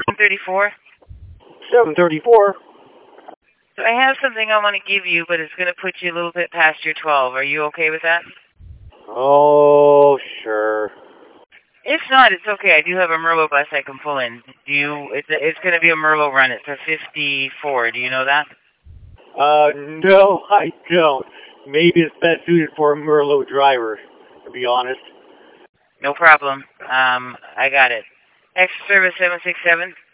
734. 734. So I have something I want to give you, but it's going to put you a little bit past your 12. Are you okay with that? Oh, sure. If not, it's okay. I do have a Merlot bus I can pull in. It's going to be a Merlot run. It's a 54. Do you know that? No, I don't. Maybe it's best suited for a Merlot driver, to be honest. No problem. I got it. Extra service 767.